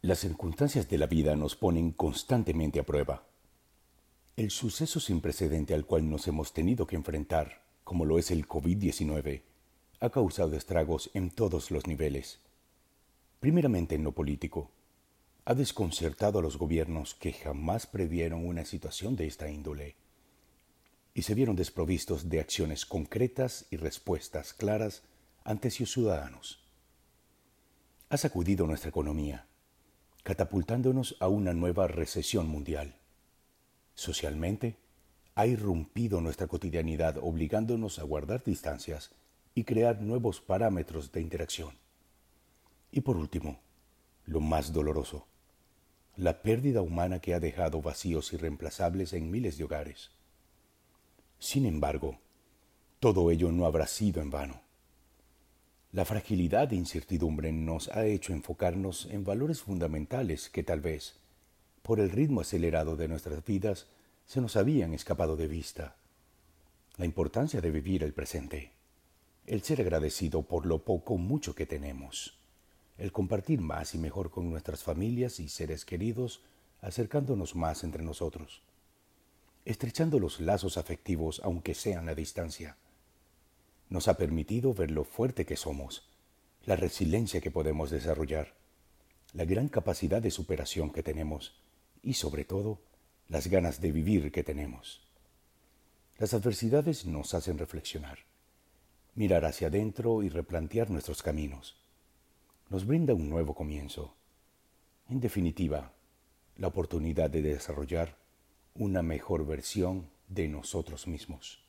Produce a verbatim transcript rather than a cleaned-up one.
Las circunstancias de la vida nos ponen constantemente a prueba. El suceso sin precedente al cual nos hemos tenido que enfrentar, como lo es el COVID diecinueve, ha causado estragos en todos los niveles. Primeramente en lo político, ha desconcertado a los gobiernos que jamás previeron una situación de esta índole y se vieron desprovistos de acciones concretas y respuestas claras ante sus ciudadanos. Ha sacudido nuestra economía, catapultándonos a una nueva recesión mundial. Socialmente, ha irrumpido nuestra cotidianidad obligándonos a guardar distancias y crear nuevos parámetros de interacción. Y por último, lo más doloroso, la pérdida humana que ha dejado vacíos irreemplazables en miles de hogares. Sin embargo, todo ello no habrá sido en vano. La fragilidad e incertidumbre nos ha hecho enfocarnos en valores fundamentales que tal vez, por el ritmo acelerado de nuestras vidas, se nos habían escapado de vista. La importancia de vivir el presente, el ser agradecido por lo poco o mucho que tenemos, el compartir más y mejor con nuestras familias y seres queridos, acercándonos más entre nosotros, estrechando los lazos afectivos aunque sean a distancia. Nos ha permitido ver lo fuerte que somos, la resiliencia que podemos desarrollar, la gran capacidad de superación que tenemos y, sobre todo, las ganas de vivir que tenemos. Las adversidades nos hacen reflexionar, mirar hacia adentro y replantear nuestros caminos. Nos brinda un nuevo comienzo. En definitiva, la oportunidad de desarrollar una mejor versión de nosotros mismos.